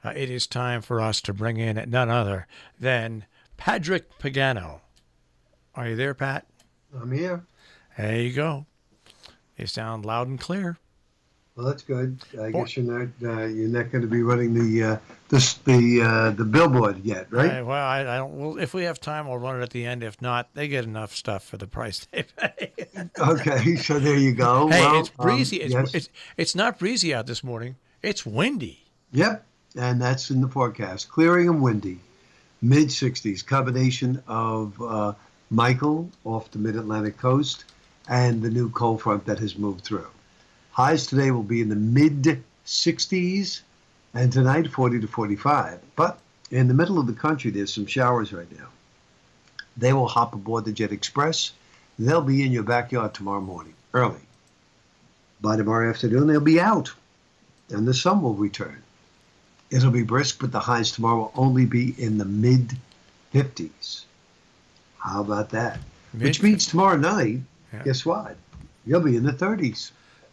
it is time for us to bring in none other than Patrick Pagano. Are you there, Pat? I'm here. There you go. You sound loud and clear. Well, that's good. I Boy, guess you're not going to be running the billboard yet, right? I don't. Well, if we have time, we'll run it at the end. If not, they get enough stuff for the price they pay. Okay, so there you go. Hey, Well, it's breezy. yes, It's not breezy out this morning. It's windy. yep, and that's in the forecast. Clearing and windy, mid 60s, combination of Michael off the mid-Atlantic coast and the new cold front that has moved through. Highs today will be in the mid 60s, and tonight 40 to 45. But in the middle of the country, there's some showers right now. They will hop aboard the Jet Express. They'll be in your backyard tomorrow morning, early. By tomorrow afternoon, they'll be out, and the sun will return. It'll be brisk, but the highs tomorrow will only be in the mid 50s. How about that? Which means tomorrow night, Yeah. guess what? You'll be in the 30s.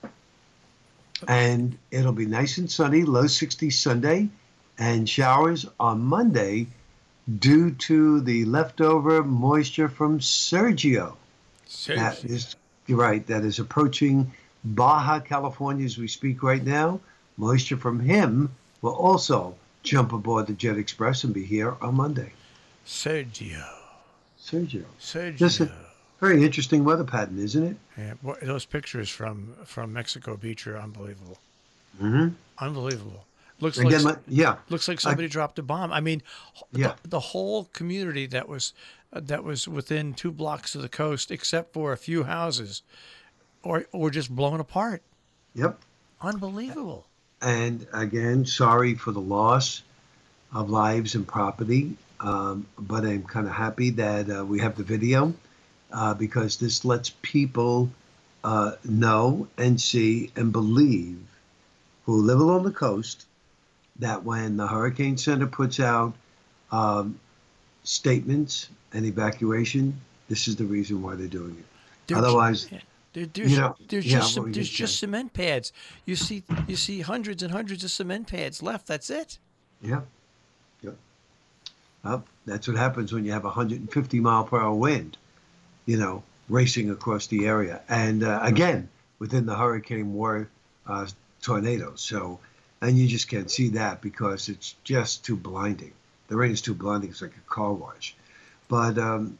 And it'll be nice and sunny, low 60s Sunday, and showers on Monday due to the leftover moisture from Sergio. That Seriously. is, you're right, that is approaching Baja California as we speak right now. Moisture from him will also jump aboard the Jet Express and be here on Monday. Sergio. Sergio. Just Sergio. a very interesting weather pattern, isn't it? Yeah, boy, those pictures from Mexico Beach are unbelievable. Mm-hmm. Unbelievable. Looks like Again, yeah, looks like I, somebody dropped a bomb. I mean, yeah, the whole community that was within 2 blocks of the coast, except for a few houses, or just blown apart. yep. Unbelievable. And again, sorry for the loss of lives and property, but I'm kind of happy that we have the video because this lets people know and see and believe who live along the coast that when the Hurricane Center puts out um, statements and evacuation, this is the reason why they're doing it. There, ju- Otherwise, there's there's yeah, what were you there's going to just say? cement pads. You see hundreds and hundreds of cement pads left. That's it. Yeah, yeah. Well, that's what happens when you have 150 mile per hour wind, racing across the area. And again, within the hurricane war uh, tornadoes. So, and you just can't see that because it's just too blinding. The rain is too blinding. It's like a car wash. But,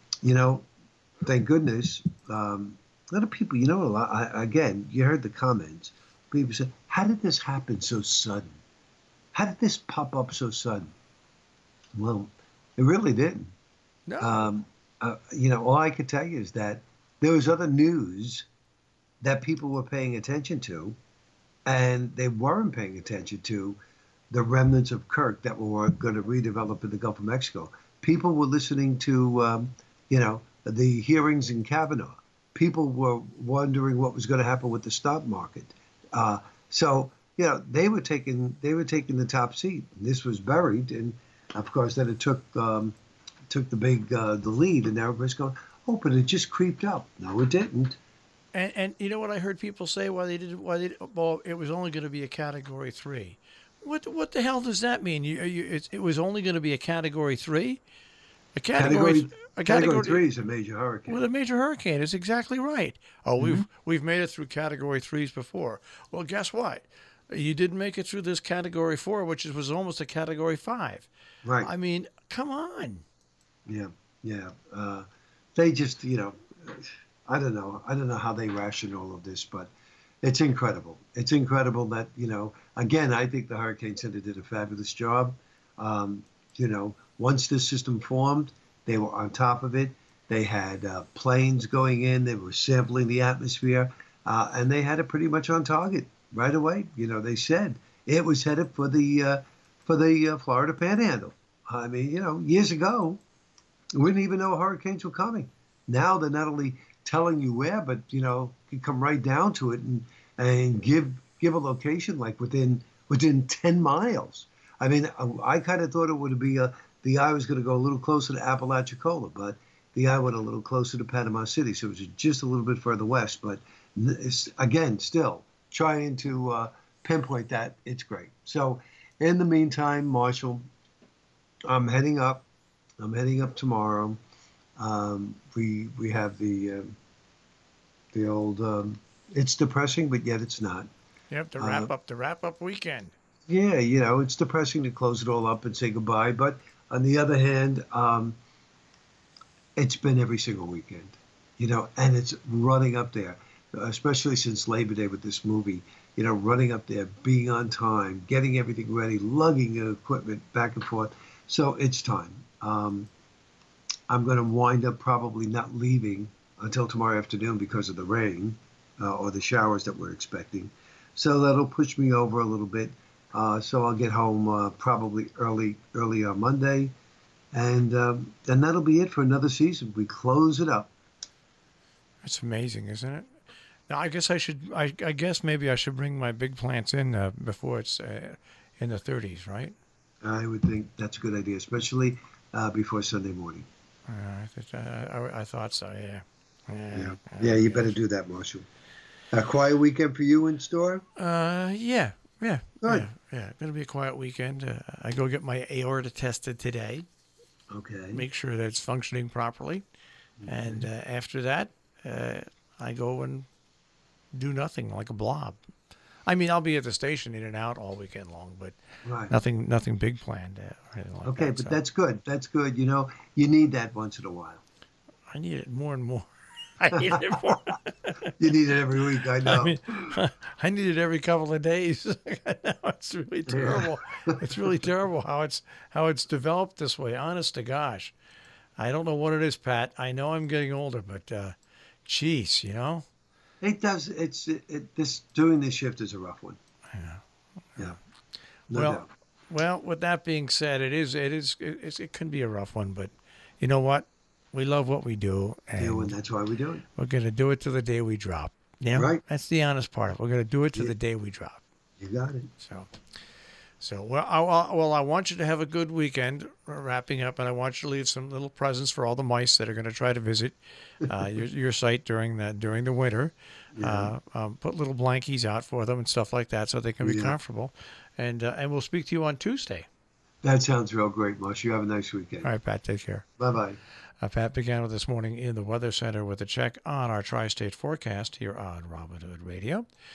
thank goodness, a lot of people, again, you heard the comments. People said, how did this happen so sudden? How did this pop up so sudden? Well, it really didn't. No. Um, all I could tell you is that there was other news that people were paying attention to, and they weren't paying attention to the remnants of Kirk that were going to redevelop in the Gulf of Mexico. People were listening to, the hearings in Kavanaugh. People were wondering what was going to happen with the stock market. So, they were taking the top seat. This was buried, and of course, then it took the lead, and now everybody's going, oh, but it just creeped up. No, it didn't. And you know what I heard people say well, it was only going to be a category 3. What the hell does that mean? It was only going to be a category 3? Category 3 is a major hurricane. Well, a major hurricane is exactly right. Oh, we've made it through category 3s before. Well, guess what? You didn't make it through this category 4, which was almost a category 5. Right. I mean, come on. Yeah. Yeah. They just, I don't know. I don't know how they ration all of this, but it's incredible. It's incredible that, again, I think the Hurricane Center did a fabulous job. Once this system formed, they were on top of it. They had planes going in. They were sampling the atmosphere, and they had it pretty much on target right away. They said it was headed for the Florida Panhandle. I mean, years ago, we didn't even know hurricanes were coming. Now they're not only telling you where, but can come right down to it and give a location like within 10 miles. I mean, I kind of thought it would be the eye was going to go a little closer to Apalachicola, but the eye went a little closer to Panama City, so it was just a little bit further west. But it's, again, still trying to pinpoint that, it's great. So In the meantime, Marshall, I'm heading up. I'm heading up tomorrow. We have the old. It's depressing, but yet it's not. Yep, the wrap up weekend. Yeah, it's depressing to close it all up and say goodbye. But on the other hand, it's been every single weekend, and it's running up there, especially since Labor Day with this movie. Running up there, being on time, getting everything ready, lugging the equipment back and forth. So it's time. I'm going to wind up probably not leaving until tomorrow afternoon because of the rain or the showers that we're expecting. So that'll push me over a little bit. So I'll get home probably early on Monday. And then that'll be it for another season. We close it up. It's amazing, isn't it? Now, I guess I guess maybe I should bring my big plants in before it's in the 30s, right? I would think that's a good idea, especially before Sunday morning. I thought so, yeah. Yeah, you better do that, Marshall. A quiet weekend for you in store? Yeah. Good. Yeah. Gonna be a quiet weekend. I go get my aorta tested today. Okay. Make sure that it's functioning properly. Okay. And after that, I go and do nothing like a blob. I mean, I'll be at the station in and out all weekend long, but nothing big planned. Or anything like okay, that, but so. that's good. That's good. You need that once in a while. I need it more and more. I need it more. You need it every week, I know. I mean, I need it every couple of days. It's really terrible. It's really terrible how it's developed this way. Honest to gosh, I don't know what it is, Pat. I know I'm getting older, but geez, It does. This doing this shift is a rough one. Yeah. No doubt. Well, with that being said, it can be a rough one, but you know what? We love what we do, and that's why we do it. We're going to do it to the day we drop. Yeah, right. That's the honest part of it. We're going to do it to the day we drop. You got it. So I want you to have a good weekend wrapping up, and I want you to leave some little presents for all the mice that are going to try to visit your site during the winter. Yeah. Put little blankies out for them and stuff like that so they can be comfortable. And we'll speak to you on Tuesday. That sounds real great, Mush. You have a nice weekend. All right, Pat. Take care. Bye-bye. Pat began with this morning in the Weather Center with a check on our tri-state forecast here on Robin Hood Radio.